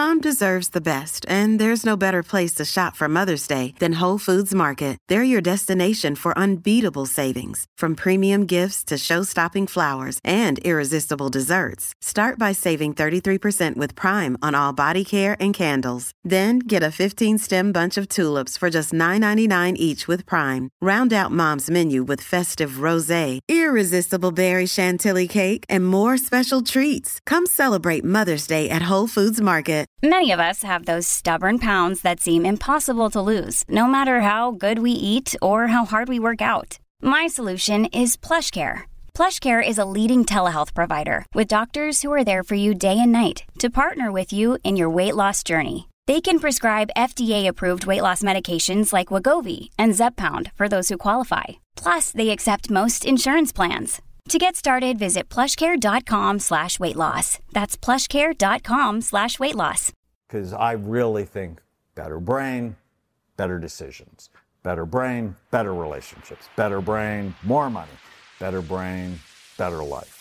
Mom deserves the best, and there's no better place to shop for Mother's Day than Whole Foods Market. They're your destination for unbeatable savings, from premium gifts to show-stopping flowers and irresistible desserts. Start by saving 33% with Prime on all body care and candles. Then get a 15-stem bunch of tulips for just $9.99 each with Prime. Round out Mom's menu with festive rosé, irresistible berry chantilly cake, and more special treats. Come celebrate Mother's Day at Whole Foods Market. Many of us have those stubborn pounds that seem impossible to lose, no matter how good we eat or how hard we work out. My solution is PlushCare. PlushCare is a leading telehealth provider with doctors who are there for you day and night to partner with you in your weight loss journey. They can prescribe FDA-approved weight loss medications like Wegovy and Zepbound for those who qualify. Plus, they accept most insurance plans. To get started, visit plushcare.com/weightloss. That's plushcare.com/weightloss. Because I really think better brain, better decisions. Better brain, better relationships. Better brain, more money. Better brain, better life.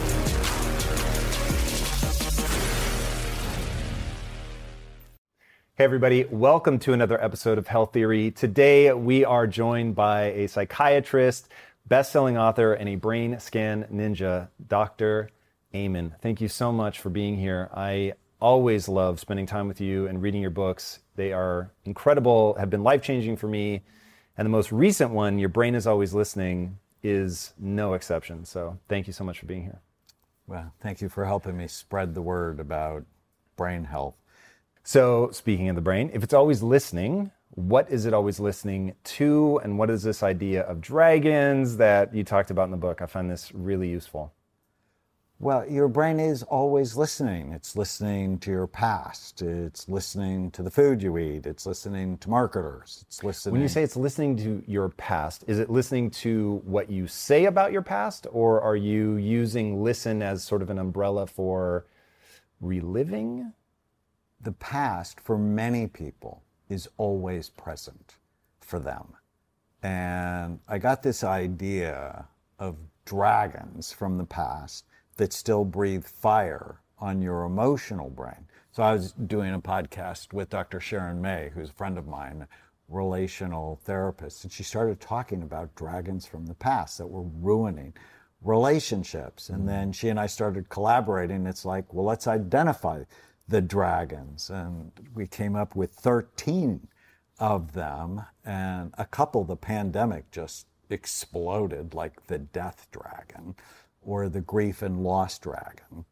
Hey everybody, welcome to another episode of Health Theory. Today we are joined by a psychiatrist, best-selling author, and a brain scan ninja, Dr. Amen. Thank you so much for being here. I always love spending time with you and reading your books. They are incredible, have been life-changing for me. And the most recent one, Your Brain is Always Listening, is no exception. So thank you so much for being here. Well, thank you for helping me spread the word about brain health. So speaking of the brain, if it's always listening, what is it always listening to? And what is this idea of dragons that you talked about in the book? I find this really useful. Well, your brain is always listening. It's listening to your past. It's listening to the food you eat. It's listening to marketers. It's listening. When you say it's listening to your past, is it listening to what you say about your past? Or are you using listen as sort of an umbrella for reliving? The past, for many people, is always present for them. And I got this idea of dragons from the past that still breathe fire on your emotional brain. So I was doing a podcast with Dr. Sharon May, who's a friend of mine, a relational therapist, and she started talking about dragons from the past that were ruining relationships. And then she and I started collaborating. It's like, well, let's identify the dragons. And we came up with 13 of them, and a couple, the pandemic just exploded, like the death dragon or the grief and loss dragon.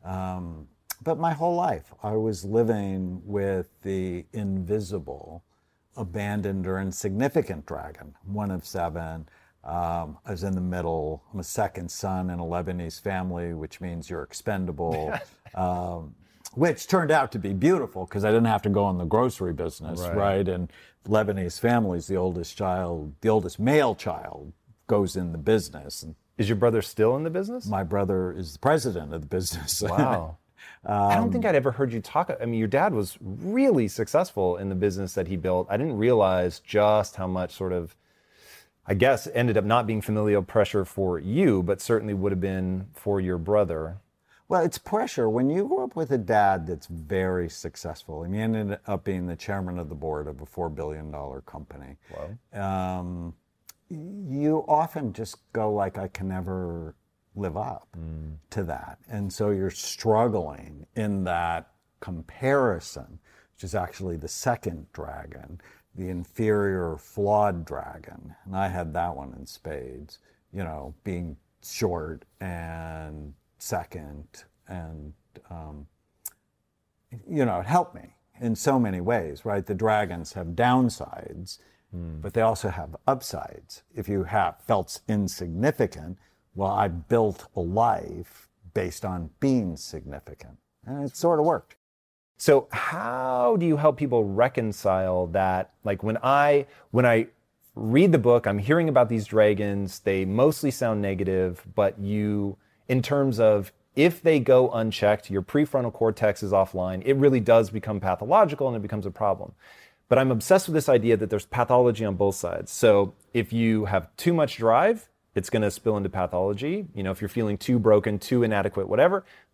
But my whole life, I was living with the invisible, abandoned or insignificant dragon, one of 7. I was in the middle. I'm a second son in a Lebanese family, which means you're expendable. Which turned out to be beautiful because I didn't have to go in the grocery business, right? And Lebanese families, the oldest male child goes in the business. And is your brother still in the business? My brother is the president of the business. Wow. I don't think I'd ever heard you talk. I mean, your dad was really successful in the business that he built. I didn't realize just how much sort of, I guess, ended up not being familial pressure for you, but certainly would have been for your brother. Well, it's pressure. When you grow up with a dad that's very successful, and he ended up being the chairman of the board of a $4 billion company, wow. You often just go like, I can never live up to that. And so you're struggling in that comparison, which is actually the second dragon, the inferior, flawed dragon. And I had that one in spades, you know, being short and second, and you know, it helped me in so many ways, right? The dragons have downsides, but they also have upsides. If you have felt insignificant, well, I built a life based on being significant, and it sort of worked. So how do you help people reconcile that? Like when I read the book, I'm hearing about these dragons, they mostly sound negative, but you, in terms of if they go unchecked, your prefrontal cortex is offline, it really does become pathological and it becomes a problem. But I'm obsessed with this idea that there's pathology on both sides. So if you have too much drive, it's going to spill into pathology. You know, if you're feeling too broken, too inadequate, whatever,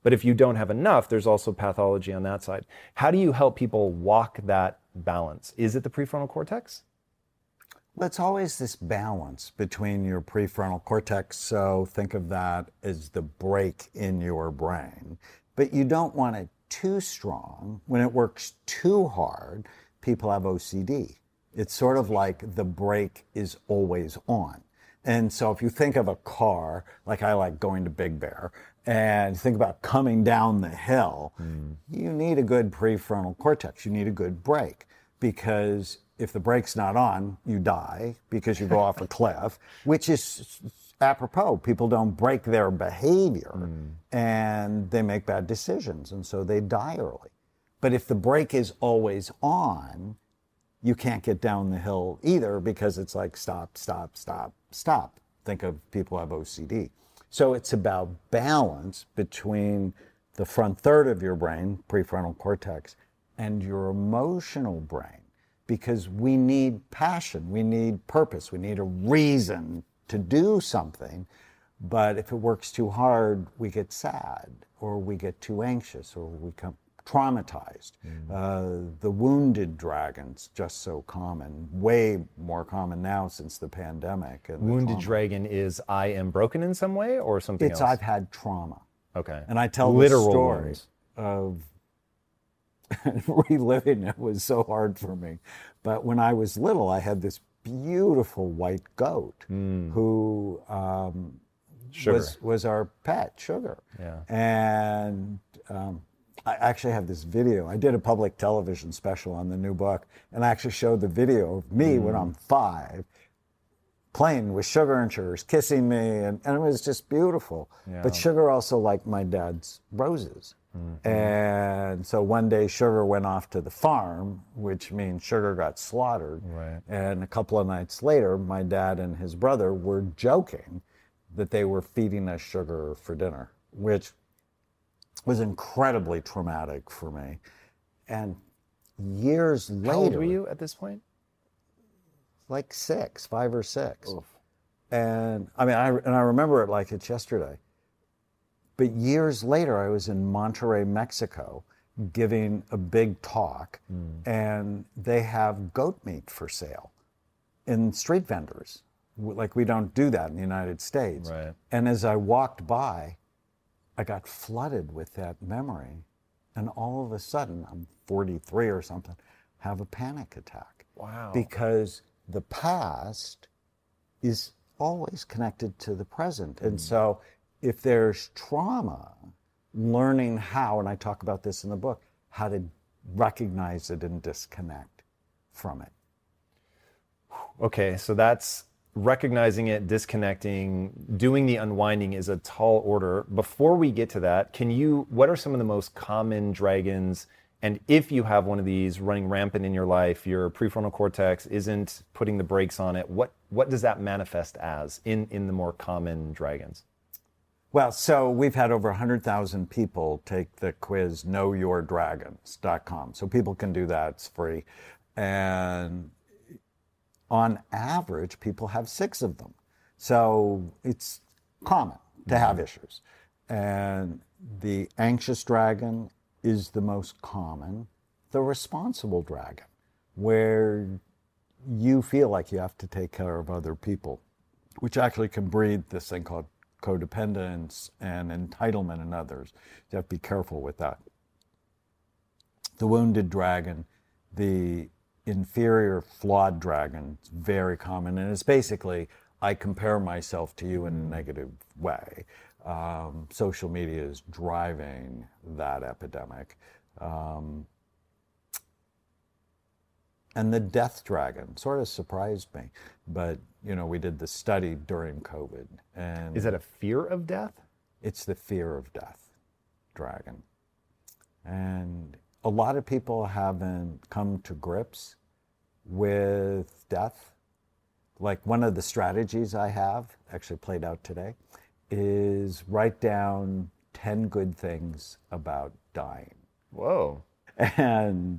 But if you don't have enough, there's also pathology on that side. How do you help people walk that balance? Is it the prefrontal cortex? Well, it's always this balance between your prefrontal cortex. So think of that as the brake in your brain. But you don't want it too strong. When it works too hard, people have OCD. It's sort of like the brake is always on. And so if you think of a car, like I like going to Big Bear, and think about coming down the hill, you need a good prefrontal cortex. You need a good brake, because if the brake's not on, you die because you go off a cliff, which is apropos. People don't break their behavior and they make bad decisions, and so they die early. But if the brake is always on, you can't get down the hill either, because it's like stop, stop, stop, stop. Think of people who have OCD. So it's about balance between the front third of your brain, prefrontal cortex, and your emotional brain, because we need passion, we need purpose, we need a reason to do something. But if it works too hard, we get sad, or we get too anxious, or we become traumatized. The wounded dragon's just so common, way more common now since the pandemic. And Wounded dragon is I am broken in some way, or something else? It's I've had trauma. Okay. And I tell literal the story wounds. of reliving it was so hard for me. But when I was little, I had this beautiful white goat who was our pet, Sugar. Yeah. And I actually have this video. I did a public television special on the new book, and I actually showed the video of me when I'm 5 playing with Sugar, and Sugar's kissing me, and it was just beautiful. Yeah. But Sugar also liked my dad's roses. And so one day Sugar went off to the farm, which means Sugar got slaughtered. Right. And a couple of nights later, my dad and his brother were joking that they were feeding us Sugar for dinner, which was incredibly traumatic for me. And years later... How old were you at this point? Like 5 or 6. Oof. And I mean, I remember it like it's yesterday. But years later, I was in Monterrey, Mexico, giving a big talk, and they have goat meat for sale in street vendors. Like, we don't do that in the United States. Right. And as I walked by, I got flooded with that memory. And all of a sudden, I'm 43 or something, have a panic attack. Wow. Because the past is always connected to the present. And so if there's trauma, learning how, and I talk about this in the book, how to recognize it and disconnect from it. Okay, so that's recognizing it, disconnecting, doing the unwinding is a tall order. Before we get to that, what are some of the most common dragons? And if you have one of these running rampant in your life, your prefrontal cortex isn't putting the brakes on it, what does that manifest as in the more common dragons? Well, so we've had over 100,000 people take the quiz knowyourdragons.com. So people can do that, it's free. And on average, people have 6 of them. So it's common to have issues. And the anxious dragon is the most common. The responsible dragon, where you feel like you have to take care of other people, which actually can breed this thing called codependence and entitlement in others. You have to be careful with that. The wounded dragon, the inferior flawed dragon, it's very common, and it's basically, I compare myself to you in a negative way. Social media is driving that epidemic. And the death dragon sort of surprised me, but we did the study during COVID. And is that a fear of death? It's the fear of death dragon. And a lot of people haven't come to grips with death. Like, one of the strategies I have, actually played out today, is write down 10 good things about dying. Whoa. And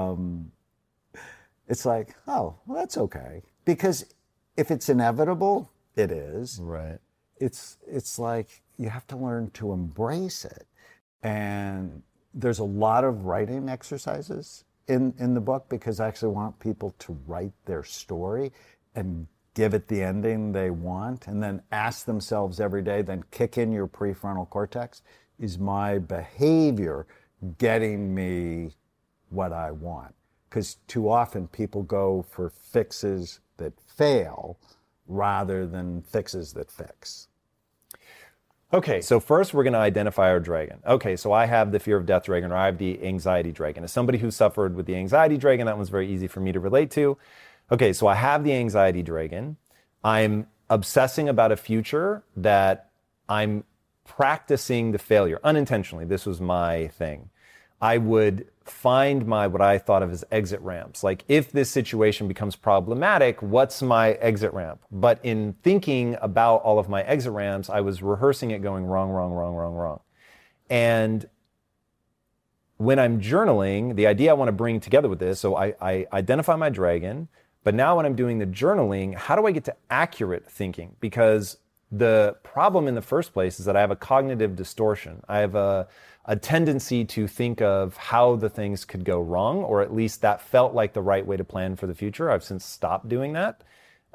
it's like, oh, well, that's okay. Because if it's inevitable, it is. Right. It's like you have to learn to embrace it. And there's a lot of writing exercises in the book because I actually want people to write their story and give it the ending they want, and then ask themselves every day, then kick in your prefrontal cortex. Is my behavior getting me what I want? Because too often people go for fixes that fail rather than fixes that fix. Okay, so first we're going to identify our dragon. Okay, so I have the fear of death dragon, or I have the anxiety dragon. As somebody who suffered with the anxiety dragon, that one's very easy for me to relate to. Okay, so I have the anxiety dragon. I'm obsessing about a future that I'm practicing the failure unintentionally. This was my thing. I would find what I thought of as exit ramps. Like, if this situation becomes problematic, what's my exit ramp? But in thinking about all of my exit ramps, I was rehearsing it going wrong. And when I'm journaling, the idea I want to bring together with this, so I identify my dragon, but now when I'm doing the journaling, how do I get to accurate thinking? Because the problem in the first place is that I have a cognitive distortion. I have a tendency to think of how the things could go wrong, or at least that felt like the right way to plan for the future. I've since stopped doing that.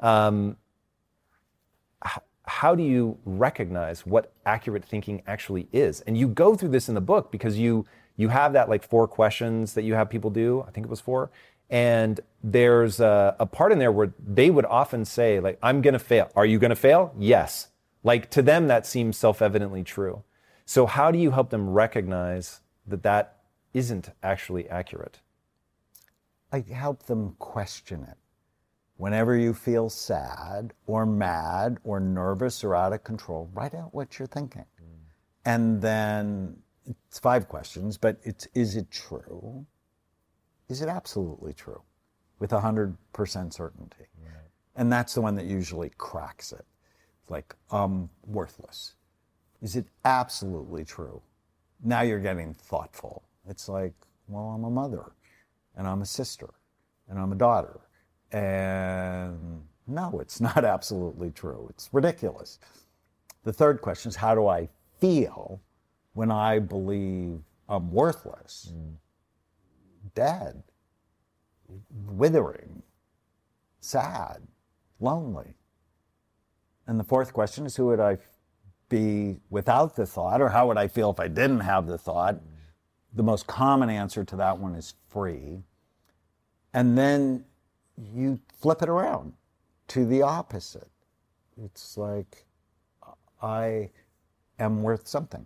How do you recognize what accurate thinking actually is? And you go through this in the book because you have that like 4 questions that you have people do. I think it was 4. And there's a part in there where they would often say, like, I'm going to fail. Are you going to fail? Yes. Like, to them, that seems self-evidently true. So how do you help them recognize that that isn't actually accurate? I help them question it. Whenever you feel sad or mad or nervous or out of control, write out what you're thinking. And then it's 5 questions, but is it true? Is it absolutely true with 100% certainty? Right. And that's the one that usually cracks it. Like, worthless. Is it absolutely true? Now you're getting thoughtful. It's like, well, I'm a mother, and I'm a sister, and I'm a daughter. And no, it's not absolutely true. It's ridiculous. The third question is, how do I feel when I believe I'm worthless? Dead, withering, sad, lonely. And the fourth question is, who would I be without the thought, or how would I feel if I didn't have the thought? The most common answer to that one is free. And then you flip it around to the opposite. It's like, I am worth something,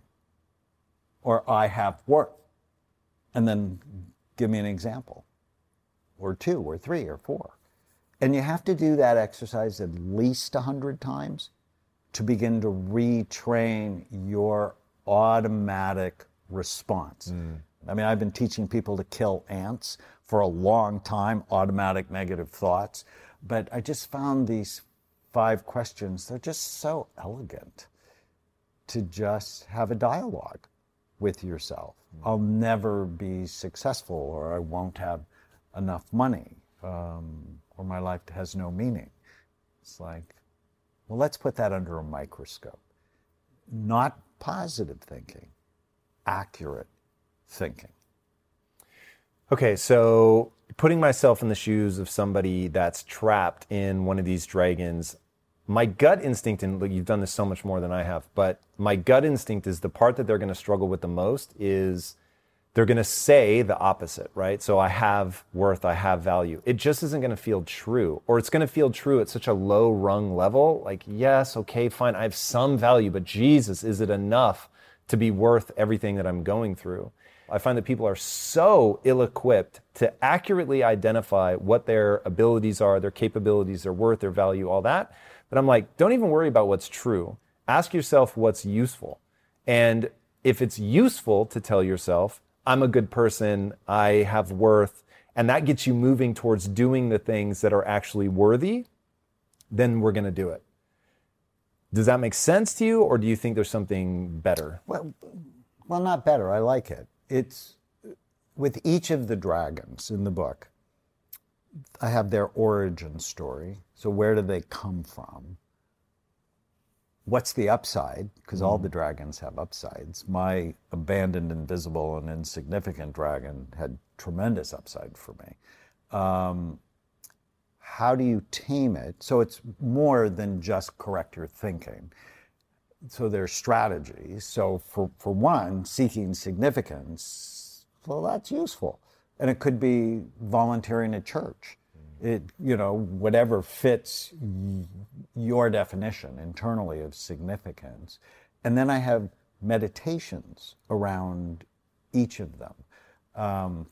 or I have worth. And then give me an example, or 2, or 3, or 4. And you have to do that exercise at least 100 times to begin to retrain your automatic response. I mean, I've been teaching people to kill ants for a long time, automatic negative thoughts, but I just found these 5 questions, they're just so elegant to just have a dialogue with yourself. I'll never be successful, or I won't have enough money, or my life has no meaning. It's like, well, let's put that under a microscope. Not positive thinking, accurate thinking. Okay, so putting myself in the shoes of somebody that's trapped in one of these dragons, my gut instinct, and look, you've done this so much more than I have, but my gut instinct is the part that they're going to struggle with the most is they're going to say the opposite, right? So I have worth, I have value. It just isn't going to feel true, or it's going to feel true at such a low rung level. Like, yes, okay, fine, I have some value, but Jesus, is it enough to be worth everything that I'm going through? I find that people are so ill-equipped to accurately identify what their abilities are, their capabilities, their worth, their value, all that. But I'm like, don't even worry about what's true. Ask yourself what's useful. And if it's useful to tell yourself, I'm a good person, I have worth, and that gets you moving towards doing the things that are actually worthy, then we're going to do it. Does that make sense to you, or do you think there's something better? Well, not better. I like it. It's with each of the dragons in the book, I have their origin story. So where do they come from? what's the upside? Because all the dragons have upsides. My abandoned, invisible, and insignificant dragon had tremendous upside for me. How do you tame it? So it's more than just correct your thinking. So there's strategies. So for one, seeking significance, well, that's useful. And it could be volunteering at church. Whatever fits your definition internally of significance. And then I have meditations around each of them.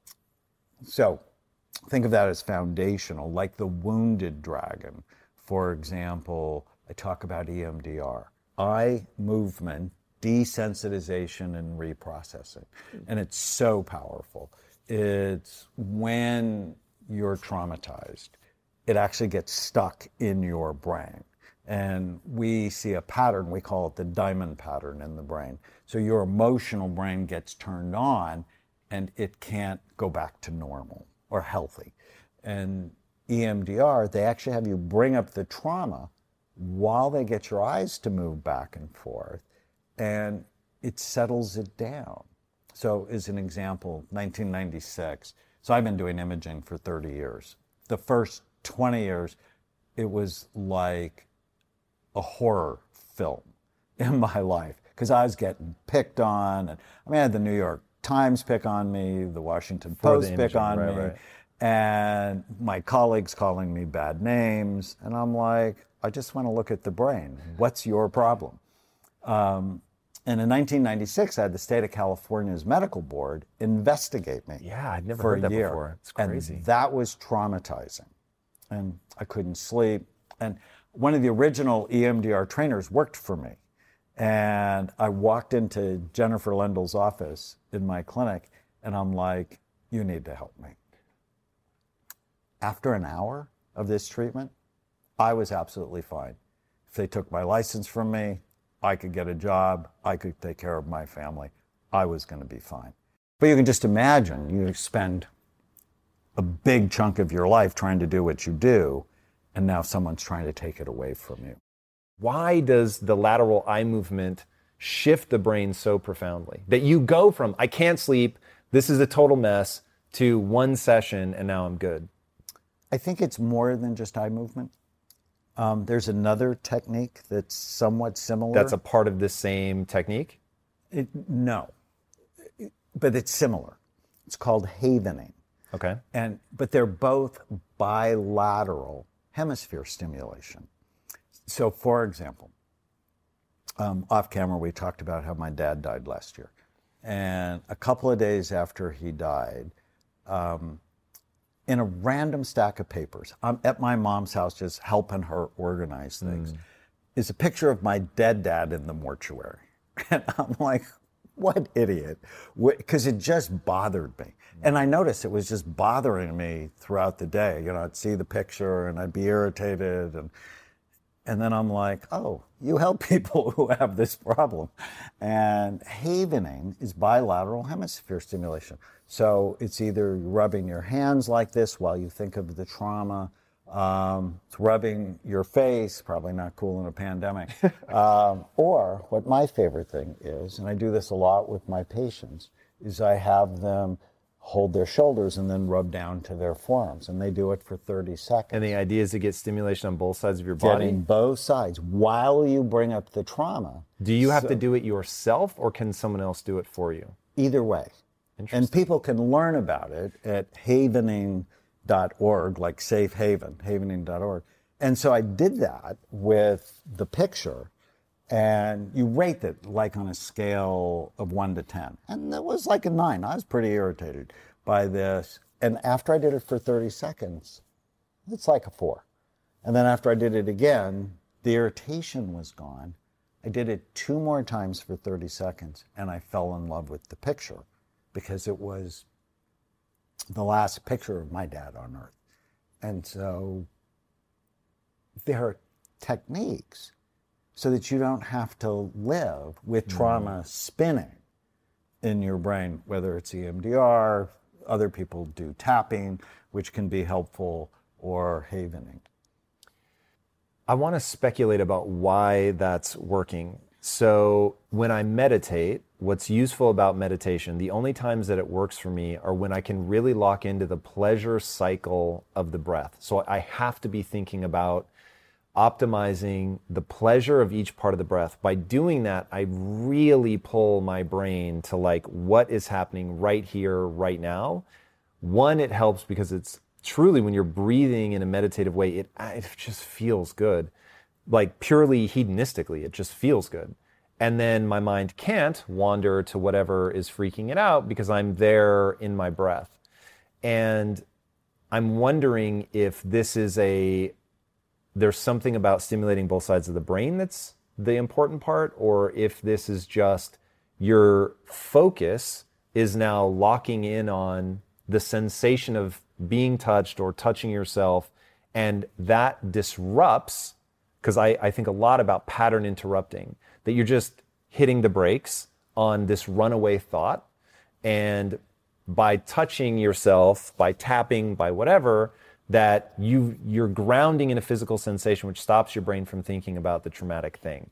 So think of that as foundational, like the wounded dragon. For example, I talk about EMDR, eye movement, desensitization, and reprocessing. And it's so powerful. It's when you're traumatized, it actually gets stuck in your brain. And we see a pattern, we call it the diamond pattern in the brain. So your emotional brain gets turned on and it can't go back to normal or healthy. And EMDR, they actually have you bring up the trauma while they get your eyes to move back and forth, and it settles it down. So as an example, 1996, so I've been doing imaging for 30 years. The first 20 years, it was like a horror film in my life because I was getting picked on. And I had the New York Times pick on me, the Washington Post pick on me, right. And my colleagues calling me bad names. And I'm like, I just want to look at the brain. What's your problem? And in 1996, I had the state of California's medical board investigate me. Yeah, I'd never heard that before. It's crazy. And that was traumatizing. And I couldn't sleep. And one of the original EMDR trainers worked for me. And I walked into Jennifer Lendel's office in my clinic, and I'm like, you need to help me. After an hour of this treatment, I was absolutely fine. If they took my license from me, I could get a job, I could take care of my family. I was going to be fine. But you can just imagine, you spend a big chunk of your life trying to do what you do, and now someone's trying to take it away from you. Why does the lateral eye movement shift the brain so profoundly? That you go from, I can't sleep, this is a total mess, to one session, and now I'm good. I think it's more than just eye movement. There's another technique that's somewhat similar. That's a part of this same technique? No, but it's similar. It's called havening. Okay. But they're both bilateral hemisphere stimulation. So, for example, off camera, we talked about how my dad died last year. And a couple of days after he died, in a random stack of papers, I'm at my mom's house just helping her organize things, is a picture of my dead dad in the mortuary. And I'm like, what idiot, because it just bothered me. And I noticed it was just bothering me throughout the day. I'd see the picture and I'd be irritated. And then I'm like, oh, you help people who have this problem. And havening is bilateral hemisphere stimulation. So it's either rubbing your hands like this while you think of the trauma, it's rubbing your face, probably not cool in a pandemic, or what my favorite thing is, and I do this a lot with my patients, is I have them hold their shoulders and then rub down to their forearms, and they do it for 30 seconds. And the idea is to get stimulation on both sides of your body? Getting both sides while you bring up the trauma. Do you have to do it yourself, or can someone else do it for you? Either way. And people can learn about it at havening.org, like safe haven, havening.org. And so I did that with the picture, and you rate it like on a scale of 1 to 10. And it was like a 9. I was pretty irritated by this. And after I did it for 30 seconds, it's like a 4. And then after I did it again, the irritation was gone. I did it 2 more times for 30 seconds, and I fell in love with the picture, because it was the last picture of my dad on Earth. And so there are techniques so that you don't have to live with trauma spinning in your brain, whether it's EMDR, other people do tapping, which can be helpful, or havening. I want to speculate about why that's working. So when I meditate, what's useful about meditation, the only times that it works for me are when I can really lock into the pleasure cycle of the breath. So I have to be thinking about optimizing the pleasure of each part of the breath. By doing that, I really pull my brain to like what is happening right here, right now. One, it helps because it's truly when you're breathing in a meditative way, it just feels good. Like purely hedonistically, it just feels good. And then my mind can't wander to whatever is freaking it out because I'm there in my breath. And I'm wondering if this is there's something about stimulating both sides of the brain that's the important part, or if this is just your focus is now locking in on the sensation of being touched or touching yourself, and that disrupts, because I think a lot about pattern interrupting, that you're just hitting the brakes on this runaway thought, and by touching yourself, by tapping, by whatever, that you're grounding in a physical sensation which stops your brain from thinking about the traumatic thing.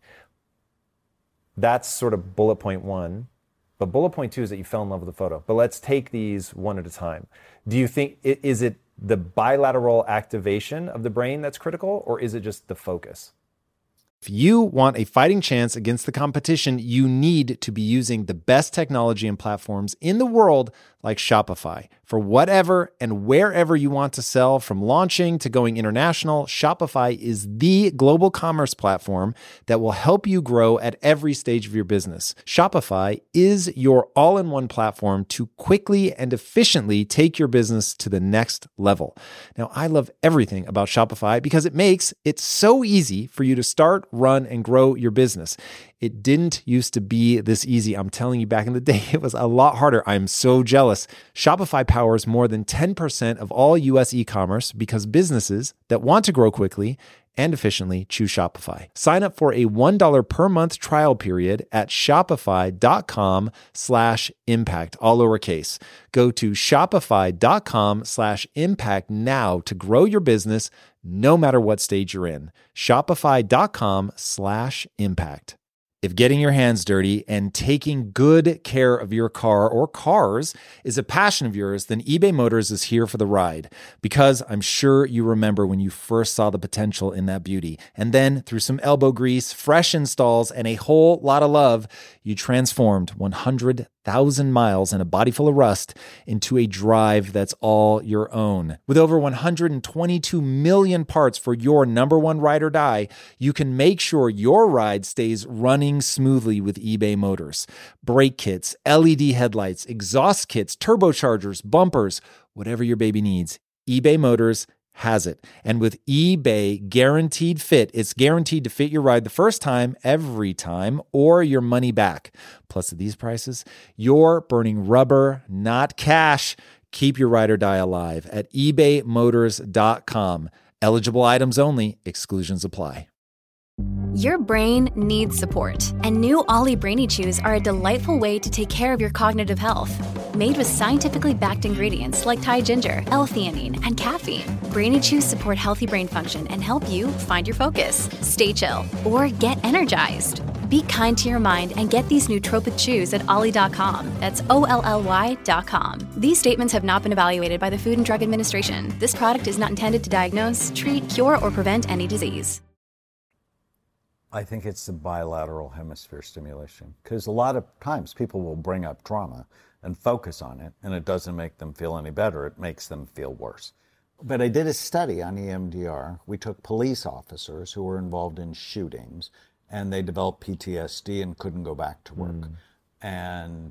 That's sort of bullet point 1. But bullet point 2 is that you fell in love with the photo. But let's take these one at a time. Do you think, is it the bilateral activation of the brain that's critical, or is it just the focus? If you want a fighting chance against the competition, you need to be using the best technology and platforms in the world like Shopify. For whatever and wherever you want to sell, from launching to going international, Shopify is the global commerce platform that will help you grow at every stage of your business. Shopify is your all-in-one platform to quickly and efficiently take your business to the next level. Now, I love everything about Shopify because it makes it so easy for you to start, run, and grow your business. It didn't used to be this easy. I'm telling you, back in the day, it was a lot harder. I'm so jealous. Shopify powers more than 10% of all US e-commerce because businesses that want to grow quickly and efficiently choose Shopify. Sign up for a $1 per month trial period at shopify.com/impact, all lowercase. Go to shopify.com/impact now to grow your business no matter what stage you're in. Shopify.com/impact. If getting your hands dirty and taking good care of your car or cars is a passion of yours, then eBay Motors is here for the ride. Because I'm sure you remember when you first saw the potential in that beauty. And then through some elbow grease, fresh installs, and a whole lot of love, you transformed 100,000 miles and a body full of rust into a drive that's all your own. With over 122 million parts for your number one ride or die, you can make sure your ride stays running smoothly with eBay Motors. Brake kits, LED headlights, exhaust kits, turbochargers, bumpers, whatever your baby needs, eBay Motors has it. And with eBay Guaranteed Fit, it's guaranteed to fit your ride the first time, every time, or your money back. Plus, at these prices, you're burning rubber, not cash. Keep your ride or die alive at ebaymotors.com. Eligible items only. Exclusions apply. Your brain needs support, and new Ollie Brainy Chews are a delightful way to take care of your cognitive health. Made with scientifically backed ingredients like Thai ginger, L-theanine, and caffeine, Brainy Chews support healthy brain function and help you find your focus, stay chill, or get energized. Be kind to your mind and get these nootropic chews at ollie.com. That's OLLY.com. These statements have not been evaluated by the Food and Drug Administration. This product is not intended to diagnose, treat, cure, or prevent any disease. I think it's the bilateral hemisphere stimulation, because a lot of times people will bring up trauma and focus on it, and it doesn't make them feel any better. It makes them feel worse. But I did a study on EMDR. We took police officers who were involved in shootings, and they developed PTSD and couldn't go back to work. And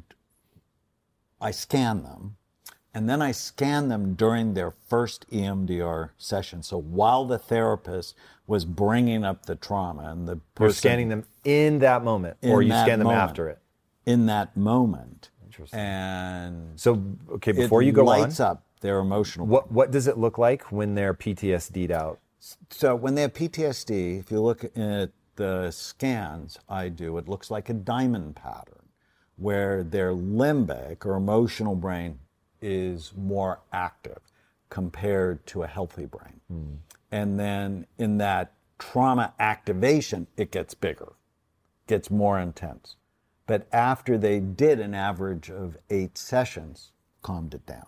I scanned them. And then I scanned them during their first EMDR session. So while the therapist was bringing up the trauma and the person... You're scanning them in that moment, or you scan them after it? In that moment. Interesting. And so, okay, before you go on... It lights up their emotional... What does it look like when they're PTSD'd out? So when they have PTSD, if you look at the scans I do, it looks like a diamond pattern, where their limbic or emotional brain is more active compared to a healthy brain. And then in that trauma activation, it gets bigger, gets more intense. But after they did an average of 8 sessions, calmed it down.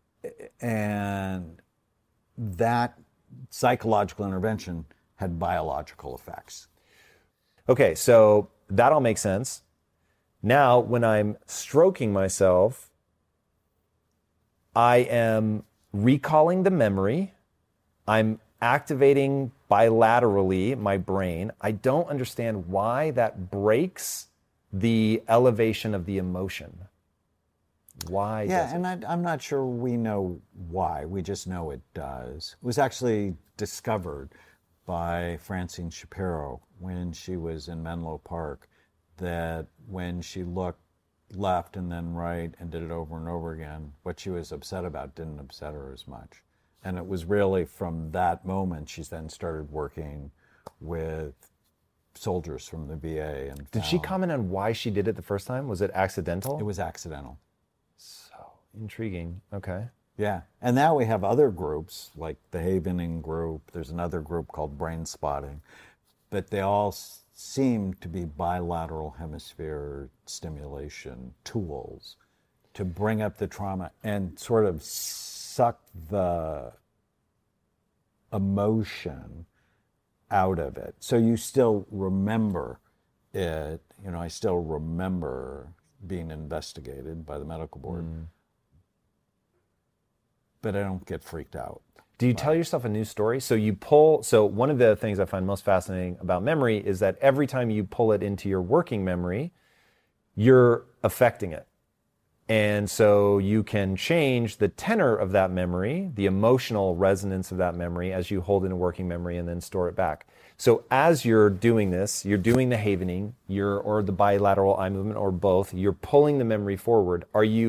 And that psychological intervention had biological effects. Okay, so that all makes sense. Now, when I'm stroking myself, I am recalling the memory. I'm activating bilaterally my brain. I don't understand why that breaks the elevation of the emotion. Why? Yeah, and I'm not sure we know why. We just know it does. It was actually discovered by Francine Shapiro when she was in Menlo Park, that when she looked left and then right and did it over and over again, what she was upset about didn't upset her as much. And it was really from that moment she then started working with soldiers from the VA. And did she comment on why she did it the first time? Was it accidental? It was accidental. So intriguing. Okay. Yeah. And now we have other groups like the Havening group. There's another group called Brain Spotting. But they all seem to be bilateral hemisphere stimulation tools to bring up the trauma and sort of suck the emotion out of it. So you still remember it. You know, I still remember being investigated by the medical board. But I don't get freaked out. Do you tell yourself a new story? So one of the things I find most fascinating about memory is that every time you pull it into your working memory, you're affecting it. And so you can change the tenor of that memory, the emotional resonance of that memory as you hold in a working memory and then store it back. So as you're doing this, you're doing the havening, or the bilateral eye movement, or both, you're pulling the memory forward.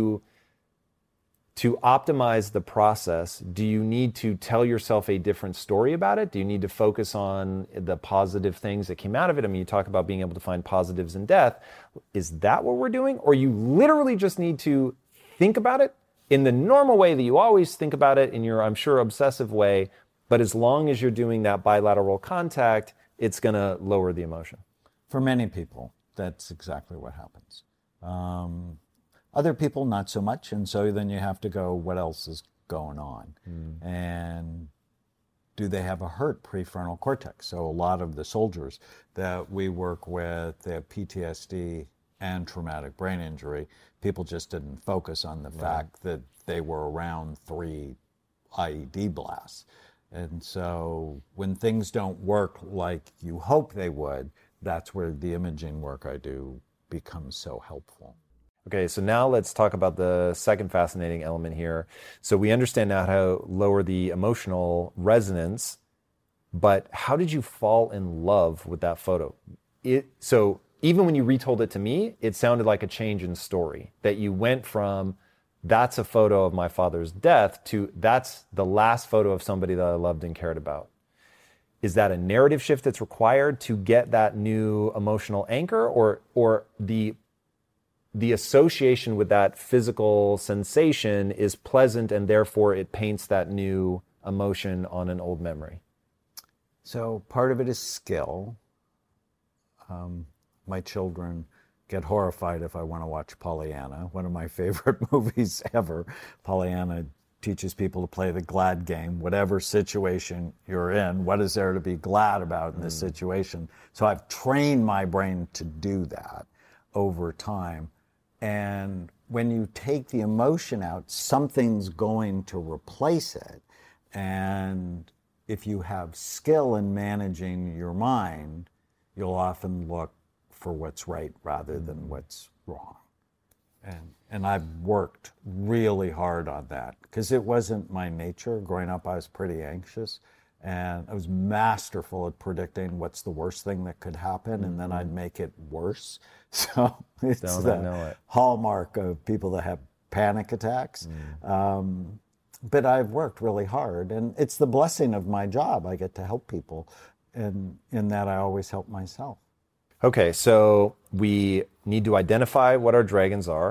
To optimize the process, do you need to tell yourself a different story about it? Do you need to focus on the positive things that came out of it? I mean, you talk about being able to find positives in death. Is that what we're doing? Or you literally just need to think about it in the normal way that you always think about it in your, I'm sure, obsessive way, but as long as you're doing that bilateral contact, it's going to lower the emotion? For many people, that's exactly what happens. Other people, not so much, and so then you have to go, what else is going on? And do they have a hurt prefrontal cortex? So a lot of the soldiers that we work with, they have PTSD and traumatic brain injury. People just didn't focus on the fact that they were around 3 IED blasts. And so when things don't work like you hope they would, that's where the imaging work I do becomes so helpful. Okay, so now let's talk about the second fascinating element here. So we understand now how to lower the emotional resonance, but how did you fall in love with that photo? So even when you retold it to me, it sounded like a change in story, that you went from that's a photo of my father's death to that's the last photo of somebody that I loved and cared about. Is that a narrative shift that's required to get that new emotional anchor, or the association with that physical sensation is pleasant and therefore it paints that new emotion on an old memory? So part of it is skill. My children get horrified if I want to watch Pollyanna, one of my favorite movies ever. Pollyanna teaches people to play the glad game, whatever situation you're in. What is there to be glad about in this situation? So I've trained my brain to do that over time. And when you take the emotion out, something's going to replace it. And if you have skill in managing your mind, you'll often look for what's right rather than what's wrong. And I've worked really hard on that because it wasn't my nature. Growing up, I was pretty anxious. And I was masterful at predicting what's the worst thing that could happen, and then I'd make it worse. So it's the hallmark of people that have panic attacks. But I've worked really hard, and it's the blessing of my job. I get to help people, and in that I always help myself. Okay, so we need to identify what our dragons are.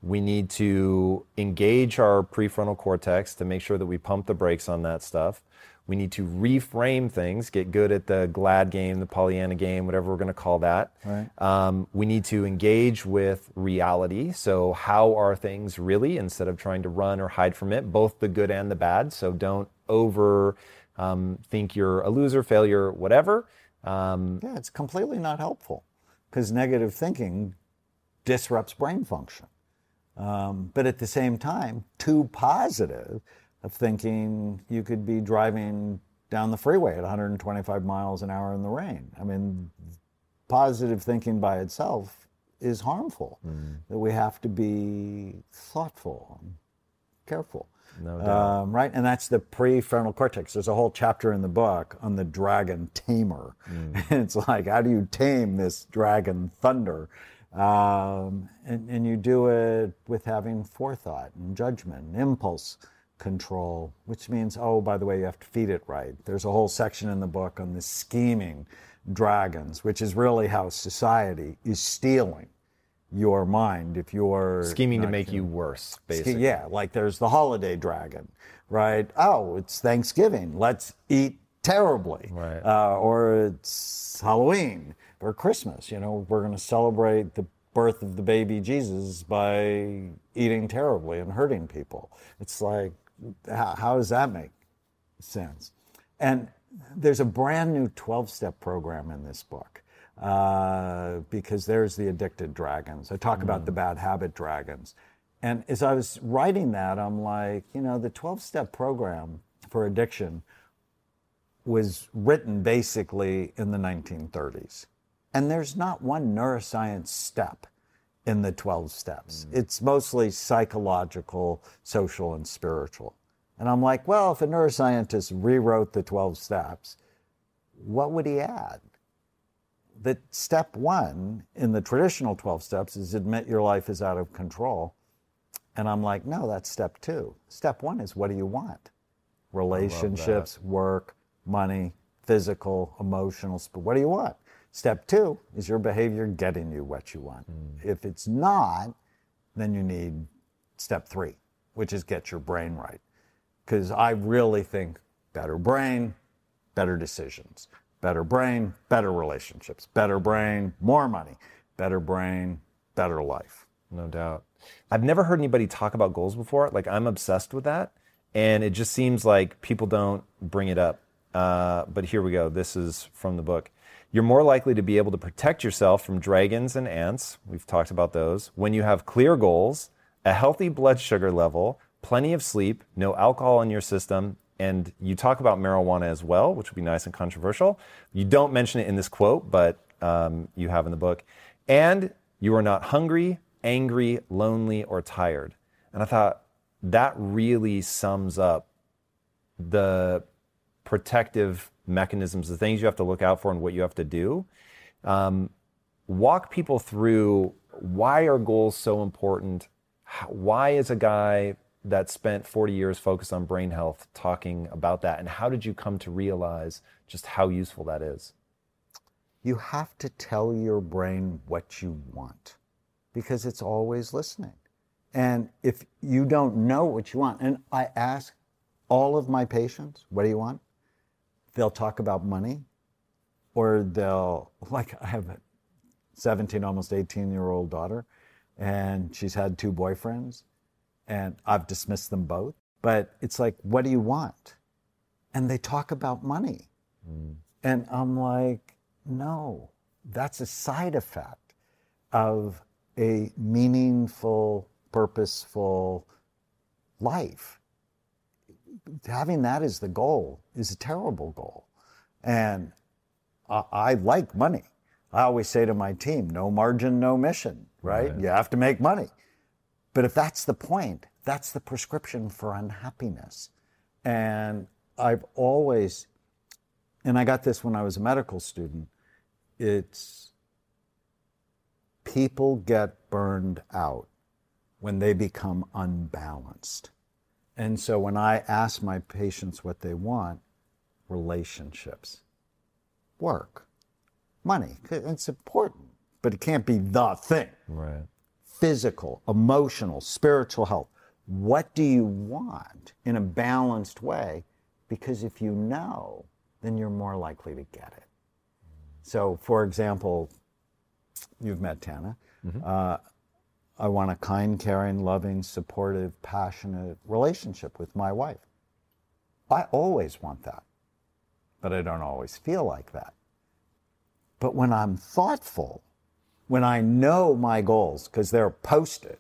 We need to engage our prefrontal cortex to make sure that we pump the brakes on that stuff. We need to reframe things, get good at the GLAD game, the Pollyanna game, whatever we're going to call that. Right. We need to engage with reality. So how are things really, instead of trying to run or hide from it, both the good and the bad. So don't over think you're a loser, failure, whatever. Yeah, it's completely not helpful because negative thinking disrupts brain function. But at the same time, too positive of thinking you could be driving down the freeway at 125 miles an hour in the rain. I mean, positive thinking by itself is harmful. That we have to be thoughtful and careful. No doubt. Right? And that's the prefrontal cortex. There's a whole chapter in the book on the dragon tamer. It's like, how do you tame this dragon thunder? And you do it with having forethought and judgment and impulse control, which means, oh, by the way, you have to feed it right. There's a whole section in the book on the scheming dragons, which is really how society is stealing your mind if you're Scheming to make you worse, basically. Yeah, like there's the holiday dragon, right? Oh, it's Thanksgiving. Let's eat terribly. Right. Or it's Halloween or Christmas. You know, we're going to celebrate the birth of the baby Jesus by eating terribly and hurting people. It's like, how does that make sense? And there's a brand new 12-step program in this book. Because there's the addicted dragons. I talk about the bad habit dragons. And as I was writing that, I'm like, you know, the 12-step program for addiction was written basically in the 1930s. And there's not one neuroscience step in the 12 steps. It's mostly psychological, social, and spiritual. And I'm like, well, if a neuroscientist rewrote the 12 steps, what would he add? That step one in the traditional 12 steps is admit your life is out of control. And I'm like, no, that's step two. Step one is, what do you want? Relationships, work, money, physical, emotional, what do you want? Step two is your behavior getting you what you want. If it's not, then you need step three, which is get your brain right. Because I really think better brain, better decisions. Better brain, better relationships. Better brain, more money. Better brain, better life. No doubt. I've never heard anybody talk about goals before. Like, I'm obsessed with that. And it just seems like people don't bring it up. But here we go. This is from the book. You're more likely to be able to protect yourself from dragons and ants. We've talked about those. When you have clear goals, a healthy blood sugar level, plenty of sleep, no alcohol in your system, and you talk about marijuana as well, which would be nice and controversial. You don't mention it in this quote, but you have in the book. And you are not hungry, angry, lonely, or tired. And I thought that really sums up the protective mechanisms, the things you have to look out for and what you have to do. Walk people through, why are goals so important? Why is a guy that spent 40 years focused on brain health talking about that? And how did you come to realize just how useful that is? You have to tell your brain what you want because it's always listening. And if you don't know what you want, and I ask all of my patients, what do you want? They'll talk about money, or they'll, like, I have a 17, almost 18-year-old daughter, and she's had 2 boyfriends, and I've dismissed them both. But it's like, what do you want? And they talk about money. And I'm like, no, that's a side effect of a meaningful, purposeful life. Having that as the goal is a terrible goal. And I like money. I always say to my team, no margin, no mission, right? You have to make money. But if that's the point, that's the prescription for unhappiness. And I've always, and I got this when I was a medical student, it's people get burned out when they become unbalanced. And so when I ask my patients what they want, relationships, work, money, it's important, but it can't be the thing. Right. physical, emotional, spiritual health. What do you want in a balanced way? Because if you know, then you're more likely to get it. So, for example, you've met Tana. I want a kind, caring, loving, supportive, passionate relationship with my wife. I always want that, but I don't always feel like that. But when I'm thoughtful, when I know my goals, because they're posted,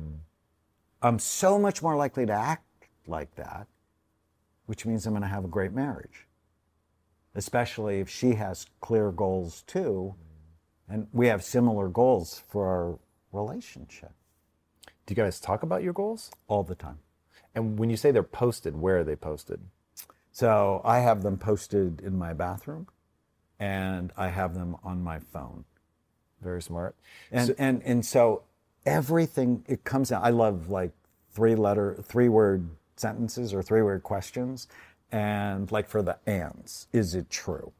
I'm so much more likely to act like that, which means I'm going to have a great marriage, especially if she has clear goals too, and we have similar goals for our relationship. Do you guys talk about your goals? All the time. And when you say they're posted, where are they posted? So I have them posted in my bathroom, and I have them on my phone. Very smart. And so everything, it comes out. I love like 3-word sentences or 3-word questions. And like for the ands, is it true?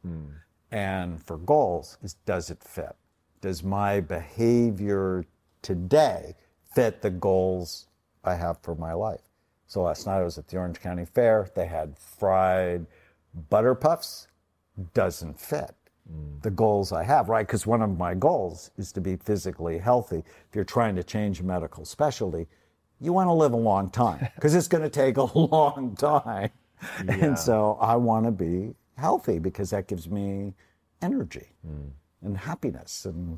And for goals, does it fit? Does my behavior today fit the goals I have for my life? So last night I was at the Orange County Fair. They had fried butter puffs. Doesn't fit the goals I have, right? Because one of my goals is to be physically healthy. If you're trying to change a medical specialty, you want to live a long time because it's going to take a long time. Yeah. And so I want to be healthy because that gives me energy and happiness. And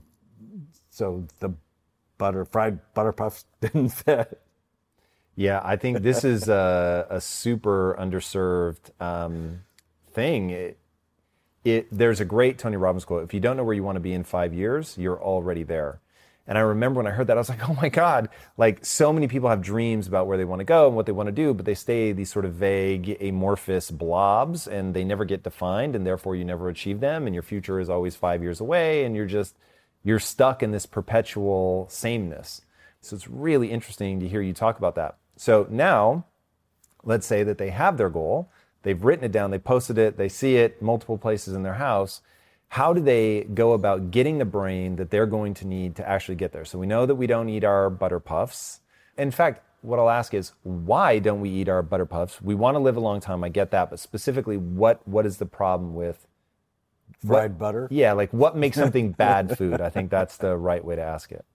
so the fried butter puffs didn't fit. Yeah, I think this is a super underserved thing. There's a great Tony Robbins quote: if you don't know where you want to be in 5 years, you're already there. And I remember when I heard that, I was like, oh my God, like so many people have dreams about where they want to go and what they want to do, but they stay these sort of vague, amorphous blobs, and they never get defined, and therefore you never achieve them, and your future is always 5 years away, and you're stuck in this perpetual sameness. So it's really interesting to hear you talk about that. So now, let's say that they have their goal, they've written it down, they posted it, they see it multiple places in their house. How do they go about getting the brain that they're going to need to actually get there? So we know that we don't eat our butter puffs. In fact, what I'll ask is, why don't we eat our butter puffs? We want to live a long time, I get that, but specifically, what is the problem with fried butter? Yeah, like what makes something bad food? I think that's the right way to ask it.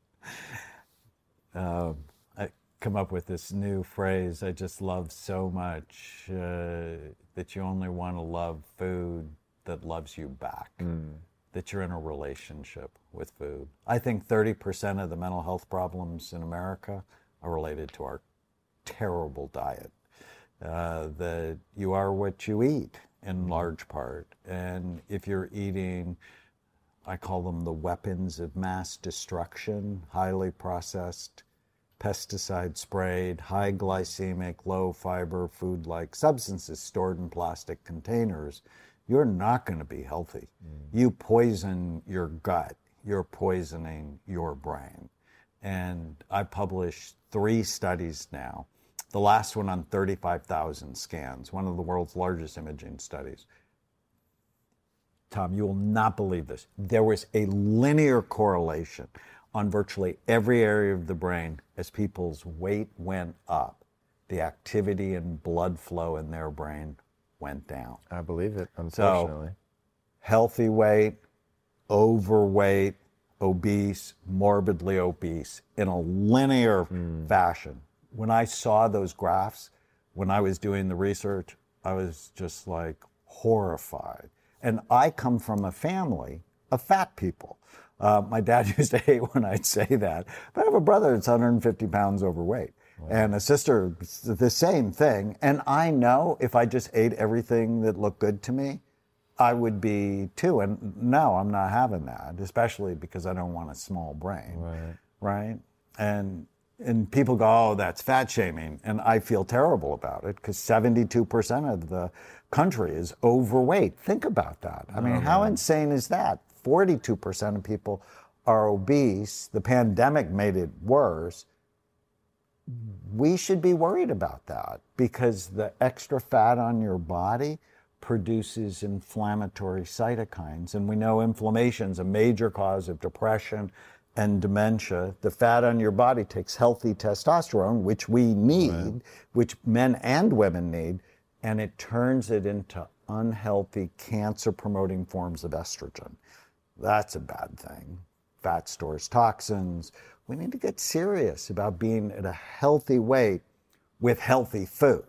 I come up with this new phrase I just love so much, that you only want to love food that loves you back, that you're in a relationship with food. I think 30% of the mental health problems in America are related to our terrible diet, that you are what you eat in large part. And if you're eating, I call them the weapons of mass destruction, highly processed, pesticide sprayed, high glycemic, low fiber food-like substances stored in plastic containers, you're not going to be healthy. You poison your gut, you're poisoning your brain. And I published 3 studies now, the last one on 35,000 scans, one of the world's largest imaging studies. Tom, you will not believe this. There was a linear correlation on virtually every area of the brain as people's weight went up. The activity and blood flow in their brain went down. I believe it, unfortunately. So, healthy weight, overweight, obese, morbidly obese, in a linear fashion. When I saw those graphs, when I was doing the research, I was just like horrified. And I come from a family of fat people. My dad used to hate when I'd say that, but I have a brother that's 150 pounds overweight. Wow. And a sister, the same thing. And I know if I just ate everything that looked good to me, I would be too. And no, I'm not having that, especially because I don't want a small brain. Right? And people go, oh, that's fat shaming. And I feel terrible about it because 72% of the country is overweight. Think about that. I mean, how insane is that? 42% of people are obese. The pandemic made it worse. We should be worried about that because the extra fat on your body produces inflammatory cytokines. And we know inflammation is a major cause of depression, and dementia. The fat on your body takes healthy testosterone, which we need, which men and women need, and it turns it into unhealthy, cancer-promoting forms of estrogen. That's a bad thing. Fat stores toxins. We need to get serious about being at a healthy weight with healthy food.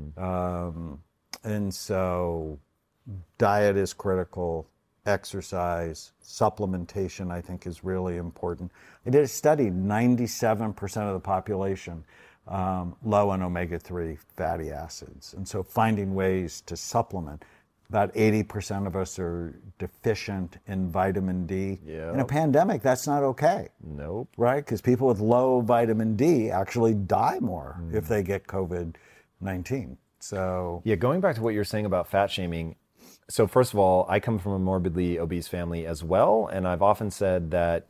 And so diet is critical. Exercise, supplementation, I think, is really important. I did a study, 97% of the population low in omega-3 fatty acids. And so finding ways to supplement. About 80% of us are deficient in vitamin D. Yep. In a pandemic, that's not okay. Nope. Right? Because people with low vitamin D actually die more if they get COVID-19. So yeah, going back to what you're saying about fat shaming. So first of all, I come from a morbidly obese family as well. And I've often said that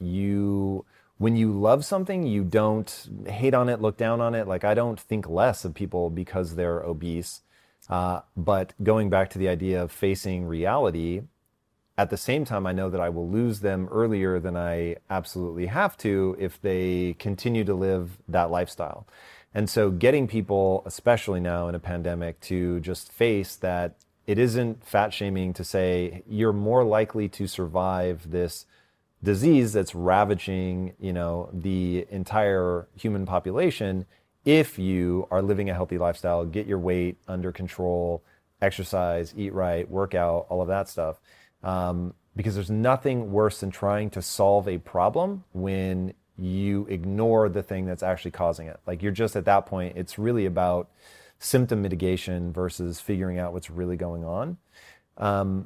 when you love something, you don't hate on it, look down on it. Like, I don't think less of people because they're obese. But going back to the idea of facing reality, at the same time, I know that I will lose them earlier than I absolutely have to if they continue to live that lifestyle. And so getting people, especially now in a pandemic, to just face that it isn't fat shaming to say you're more likely to survive this disease that's ravaging, the entire human population if you are living a healthy lifestyle, get your weight under control, exercise, eat right, work out, all of that stuff. Because there's nothing worse than trying to solve a problem when you ignore the thing that's actually causing it. Like, you're just at that point, it's really about symptom mitigation versus figuring out what's really going on.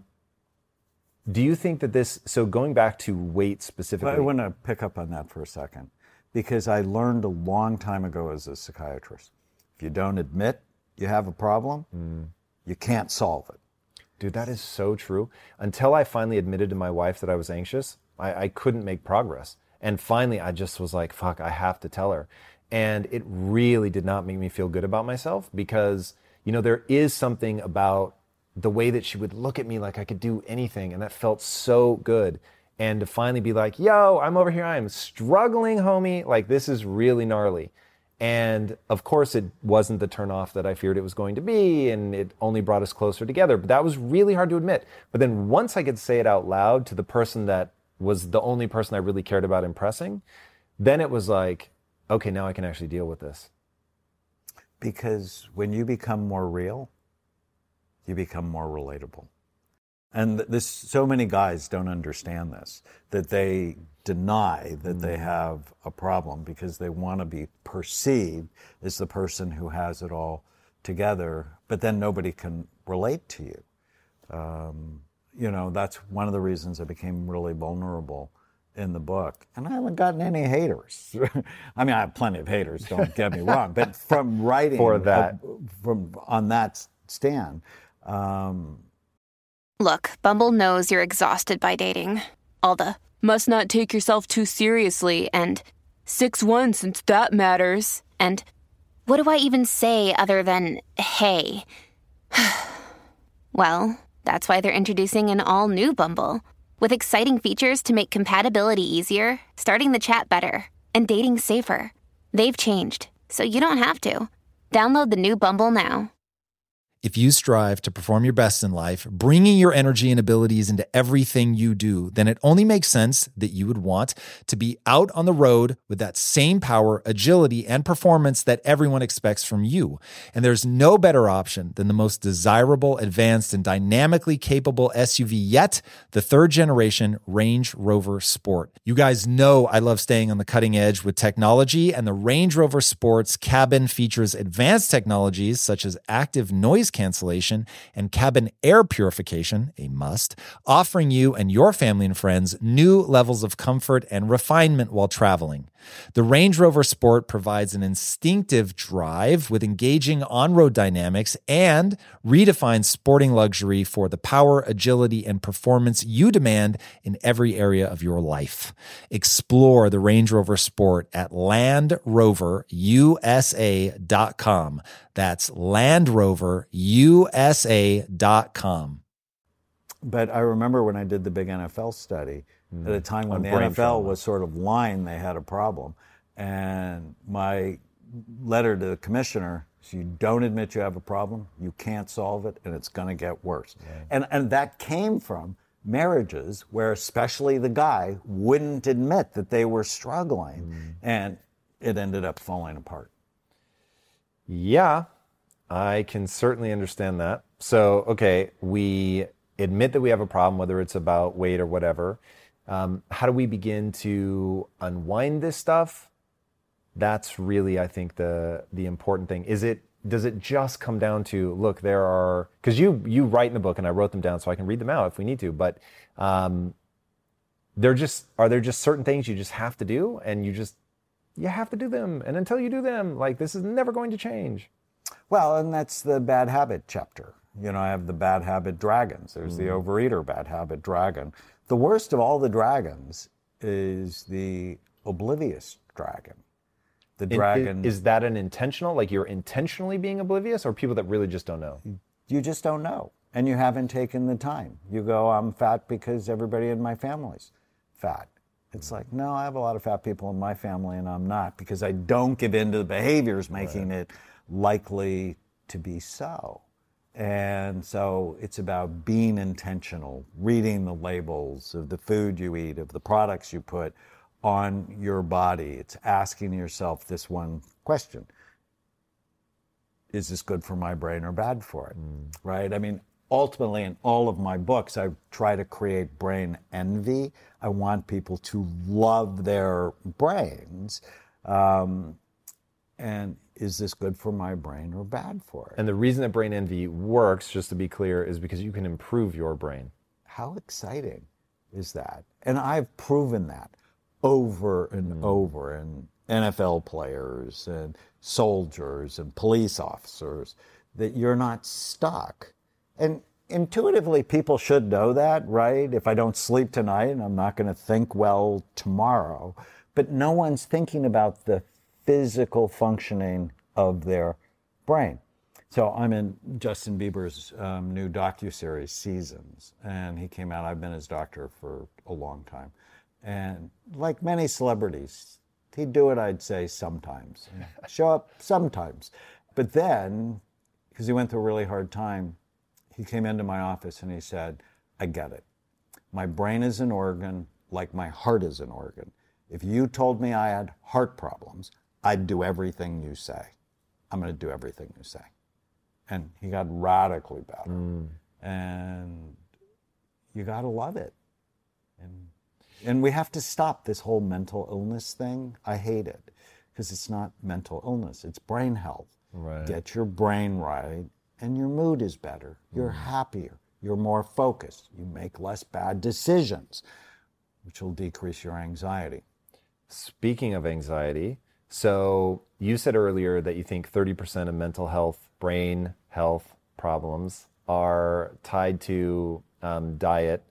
Do you think that so going back to weight specifically. I want to pick up on that for a second, because I learned a long time ago as a psychiatrist, if you don't admit you have a problem, you can't solve it. Dude, that is so true. Until I finally admitted to my wife that I was anxious, I couldn't make progress. And finally, I just was like, fuck, I have to tell her. And it really did not make me feel good about myself because, there is something about the way that she would look at me like I could do anything. And that felt so good. And to finally be like, yo, I'm over here. I am struggling, homie. Like, this is really gnarly. And of course, it wasn't the turnoff that I feared it was going to be. And it only brought us closer together. But that was really hard to admit. But then once I could say it out loud to the person that was the only person I really cared about impressing, then it was like, okay, now I can actually deal with this. Because when you become more real, you become more relatable. And so many guys don't understand this, that they deny that they have a problem because they want to be perceived as the person who has it all together, but then nobody can relate to you. That's one of the reasons I became really vulnerable in the book. And I haven't gotten any haters. I mean, I have plenty of haters, don't get me wrong, but from writing for that, on that stand. Look, Bumble knows you're exhausted by dating. All the must not take yourself too seriously and 6'1" since that matters. And what do I even say other than, hey? Well, that's why they're introducing an all-new Bumble with exciting features to make compatibility easier, starting the chat better, and dating safer. They've changed, so you don't have to. Download the new Bumble now. If you strive to perform your best in life, bringing your energy and abilities into everything you do, then it only makes sense that you would want to be out on the road with that same power, agility, and performance that everyone expects from you. And there's no better option than the most desirable, advanced, and dynamically capable SUV yet, the third generation Range Rover Sport. You guys know I love staying on the cutting edge with technology, and the Range Rover Sport's cabin features advanced technologies such as active noise cancellation and cabin air purification, a must, offering you and your family and friends new levels of comfort and refinement while traveling. The Range Rover Sport provides an instinctive drive with engaging on-road dynamics and redefines sporting luxury for the power, agility, and performance you demand in every area of your life. Explore the Range Rover Sport at LandRoverUSA.com. That's LandRoverUSA.com. But I remember when I did the big NFL study, at a time when the brain NFL trauma. was sort of lying they had a problem. And my letter to the commissioner, so you don't admit you have a problem, you can't solve it, and it's going to get worse. Yeah. And that came from marriages where especially the guy wouldn't admit that they were struggling, and it ended up falling apart. Yeah, I can certainly understand that. So, okay, we admit that we have a problem, whether it's about weight or whatever. How do we begin to unwind this stuff? That's really, I think, the important thing. Does it just come down to, look, there are, because you write in the book, and I wrote them down so I can read them out if we need to, but are there just certain things you just have to do, and you have to do them, and until you do them, like, this is never going to change? Well, and that's the bad habit chapter. You know, I have the bad habit dragons. There's the overeater bad habit dragon. The worst of all the dragons is the oblivious dragon. The dragon. Is that an intentional, like you're intentionally being oblivious, or people that really just don't know? You just don't know. And you haven't taken the time. You go, I'm fat because everybody in my family's fat. It's like, no, I have a lot of fat people in my family and I'm not, because I don't give in to the behaviors making it likely to be so. And so it's about being intentional, reading the labels of the food you eat, of the products you put on your body. It's asking yourself this one question: is this good for my brain or bad for it? Right? I mean, ultimately, in all of my books, I try to create brain envy. I want people to love their brains. And is this good for my brain or bad for it? And the reason that brain envy works, just to be clear, is because you can improve your brain. How exciting is that? And I've proven that over and over in NFL players and soldiers and police officers, that you're not stuck. And intuitively, people should know that, right? If I don't sleep tonight, I'm not going to think well tomorrow. But no one's thinking about the physical functioning of their brain. So I'm in Justin Bieber's new docuseries, Seasons, and he came out. I've been his doctor for a long time. And like many celebrities, he'd do it, I'd say, sometimes. Show up sometimes. But then, because he went through a really hard time, he came into my office and he said, I get it. My brain is an organ like my heart is an organ. If you told me I had heart problems, I'd do everything you say. I'm going to do everything you say. And he got radically better. And you got to love it. And we have to stop this whole mental illness thing. I hate it, because it's not mental illness. It's brain health. Right. Get your brain right, and your mood is better. You're happier. You're more focused. You make less bad decisions, which will decrease your anxiety. Speaking of anxiety, so you said earlier that you think 30% of mental health, brain health problems are tied to diet.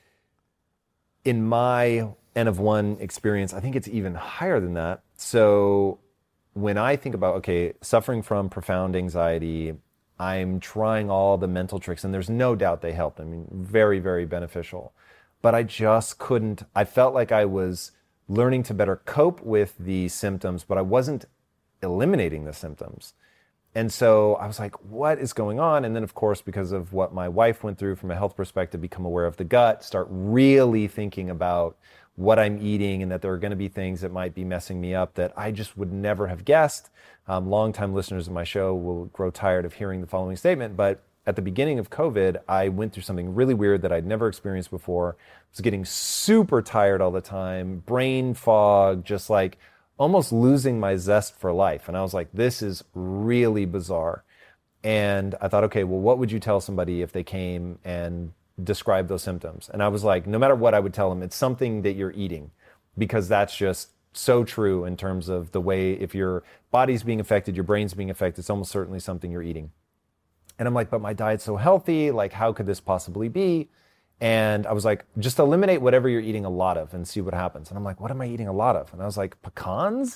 In my N of 1 experience, I think it's even higher than that. So when I think about, okay, suffering from profound anxiety, I'm trying all the mental tricks, and there's no doubt they help. I mean, very, very beneficial. But I just couldn't, I felt like I was learning to better cope with the symptoms, but I wasn't eliminating the symptoms. And so I was like, what is going on? And then, of course, because of what my wife went through from a health perspective, become aware of the gut, start really thinking about what I'm eating, and that there are going to be things that might be messing me up that I just would never have guessed. Longtime listeners of my show will grow tired of hearing the following statement, but at the beginning of COVID, I went through something really weird that I'd never experienced before. I was getting super tired all the time, brain fog, just like almost losing my zest for life. And I was like, this is really bizarre. And I thought, okay, well, what would you tell somebody if they came and described those symptoms? And I was like, no matter what I would tell them, it's something that you're eating, because that's just so true in terms of the way, if your body's being affected, your brain's being affected, it's almost certainly something you're eating. And I'm like, but my diet's so healthy, like, how could this possibly be? And I was like, just eliminate whatever you're eating a lot of and see what happens. And I'm like, what am I eating a lot of? And I was like, pecans?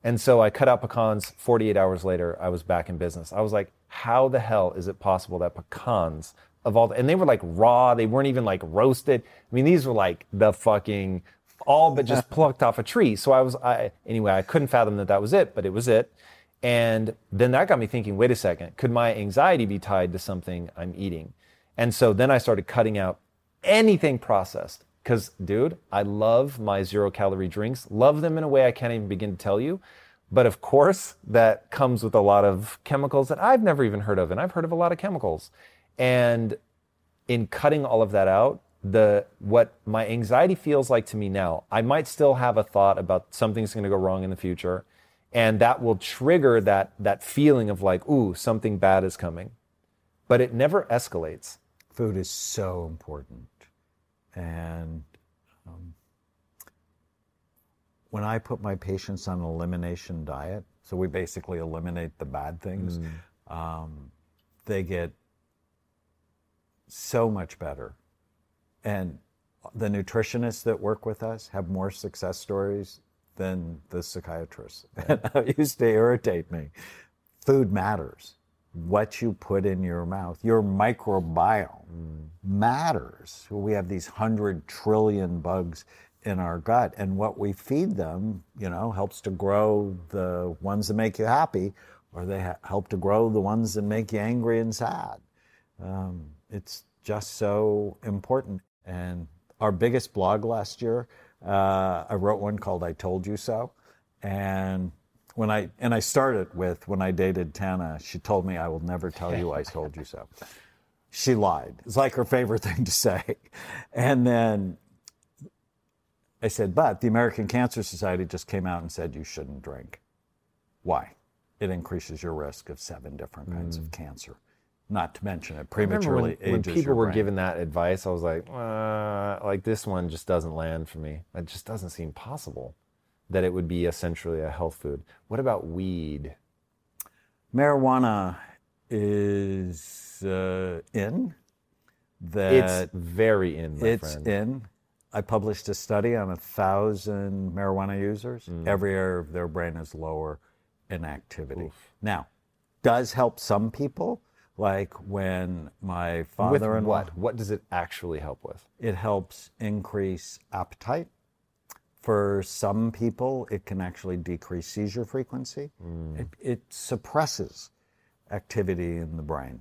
And so I cut out pecans. 48 hours later, I was back in business. I was like, how the hell is it possible that pecans of all, and they were like raw, they weren't even like roasted. I mean, these were like the fucking, all but just plucked off a tree. So anyway, I couldn't fathom that was it, but it was it. And then that got me thinking, wait a second, could my anxiety be tied to something I'm eating? And so then I started cutting out anything processed. Because, dude, I love my 0-calorie drinks. Love them in a way I can't even begin to tell you. But of course, that comes with a lot of chemicals that I've never even heard of. And I've heard of a lot of chemicals. And in cutting all of that out, what my anxiety feels like to me now, I might still have a thought about something's going to go wrong in the future. And that will trigger that feeling of like, ooh, something bad is coming. But it never escalates. Food is so important. And when I put my patients on an elimination diet, so we basically eliminate the bad things, they get so much better. And the nutritionists that work with us have more success stories than the psychiatrists. And it used to irritate me. Food matters. What you put in your mouth, your microbiome matters. We have these 100 trillion bugs in our gut, and what we feed them, helps to grow the ones that make you happy, or they help to grow the ones that make you angry and sad. It's just so important. And our biggest blog last year, I wrote one called I Told You So, and I started with, when I dated Tana, she told me, I will never tell you I told you so. She lied. It's like her favorite thing to say. And then I said, but the American Cancer Society just came out and said you shouldn't drink. Why? It increases your risk of 7 different kinds of cancer. Not to mention it prematurely ages your brain. When people were given that advice, I was like this one just doesn't land for me. It just doesn't seem possible that it would be essentially a health food. What about weed? Marijuana is in. It's very in, my friend. It's in. I published a study on 1,000 marijuana users. Every area of their brain is lower in activity. Oof. Now, does help some people, like when my father-in-law... With what does it actually help with? It helps increase appetite. For some people, it can actually decrease seizure frequency. It suppresses activity in the brain.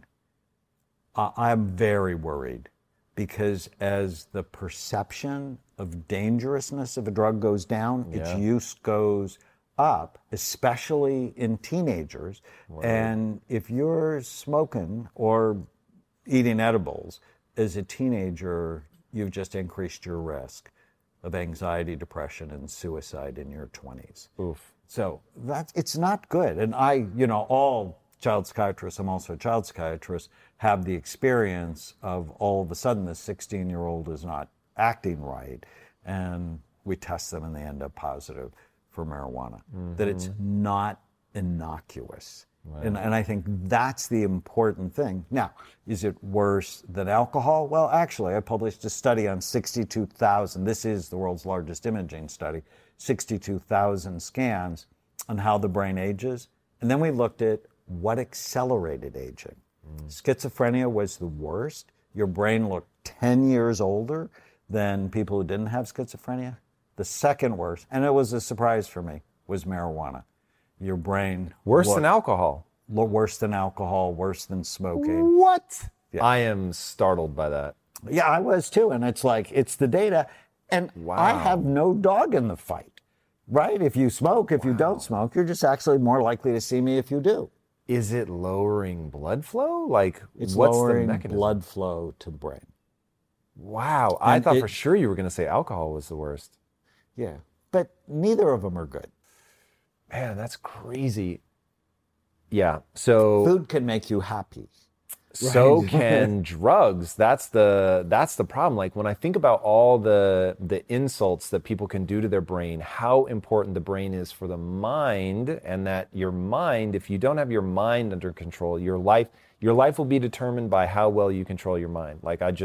I'm very worried because as the perception of dangerousness of a drug goes down, its use goes up, especially in teenagers. Right. And if you're smoking or eating edibles as a teenager, you've just increased your risk of anxiety, depression, and suicide in your 20s. Oof. So it's not good. And all child psychiatrists, I'm also a child psychiatrist, have the experience of all of a sudden this 16-year-old is not acting right, and we test them and they end up positive for marijuana. That it's not innocuous. Right. And I think that's the important thing. Now, is it worse than alcohol? Well, actually, I published a study on 62,000. This is the world's largest imaging study. 62,000 scans on how the brain ages. And then we looked at what accelerated aging. Schizophrenia was the worst. Your brain looked 10 years older than people who didn't have schizophrenia. The second worst, and it was a surprise for me, was marijuana. Your brain... Worse than alcohol? Worse than alcohol, worse than smoking. What? Yeah. I am startled by that. Yeah, I was too. And it's like, it's the data. And I have no dog in the fight, right? If you smoke, if you don't smoke, you're just actually more likely to see me if you do. Is it lowering blood flow? Like, it's what's lowering the mechanism? Blood flow to the brain. Wow. I thought for sure you were going to say alcohol was the worst. Yeah. But neither of them are good. Man, that's crazy. Yeah. So food can make you happy. So can drugs. That's the problem. Like when I think about all the insults that people can do to their brain, how important the brain is for the mind, and that your mind, if you don't have your mind under control, your life will be determined by how well you control your mind.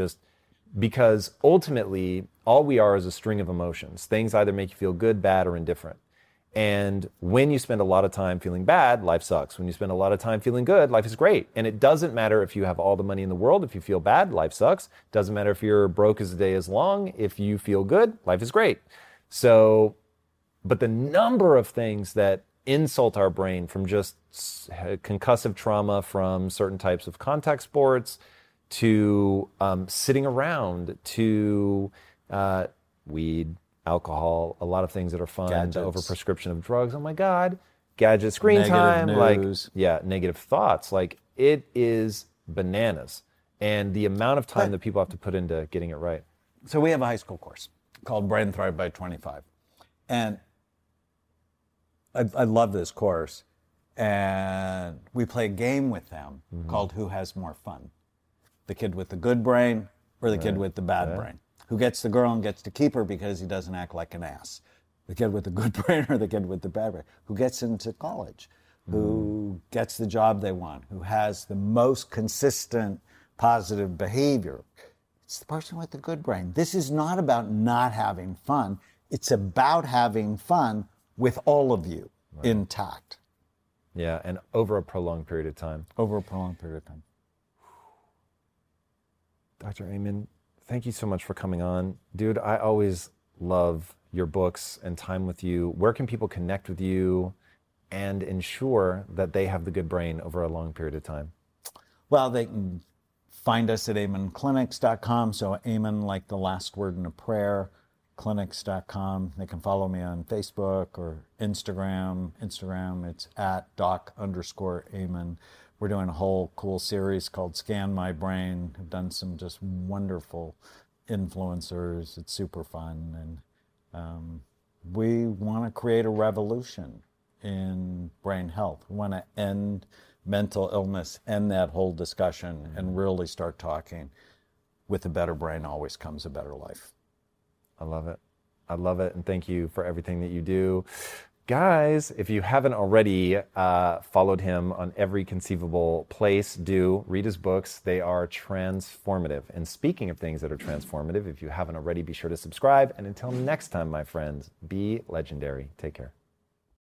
Because ultimately all we are is a string of emotions. Things either make you feel good, bad, or indifferent. And when you spend a lot of time feeling bad, life sucks. When you spend a lot of time feeling good, life is great. And it doesn't matter if you have all the money in the world. If you feel bad, life sucks. Doesn't matter if you're broke as the day is long. If you feel good, life is great. So, but the number of things that insult our brain, from just concussive trauma from certain types of contact sports to sitting around to weed, alcohol, a lot of things that are fun, gadgets, the overprescription of drugs. Oh my God, gadget, screen time, news. negative thoughts. Like, it is bananas. And the amount of time that people have to put into getting it right. So we have a high school course called Brain Thrive by 25. And I love this course. And we play a game with them called Who Has More Fun? The kid with the good brain or the kid with the bad brain? Who gets the girl and gets to keep her because he doesn't act like an ass? The kid with the good brain or the kid with the bad brain? Who gets into college? Who gets the job they want? Who has the most consistent positive behavior? It's the person with the good brain. This is not about not having fun. It's about having fun with all of you intact. Yeah, and over a prolonged period of time. Over a prolonged period of time. Dr. Amen, thank you so much for coming on. Dude, I always love your books and time with you. Where can people connect with you and ensure that they have the good brain over a long period of time? Well, they can find us at amenclinics.com. So Amen, like the last word in a prayer, clinics.com. They can follow me on Facebook or Instagram. It's at doc_Amen. We're doing a whole cool series called Scan My Brain. I've done some just wonderful influencers. It's super fun. And we want to create a revolution in brain health. We want to end mental illness, end that whole discussion, and really start talking. With a better brain always comes a better life. I love it. I love it. And thank you for everything that you do. Guys, if you haven't already followed him on every conceivable place, do read his books. They are transformative. And speaking of things that are transformative, if you haven't already, be sure to subscribe. And until next time, my friends, be legendary. Take care.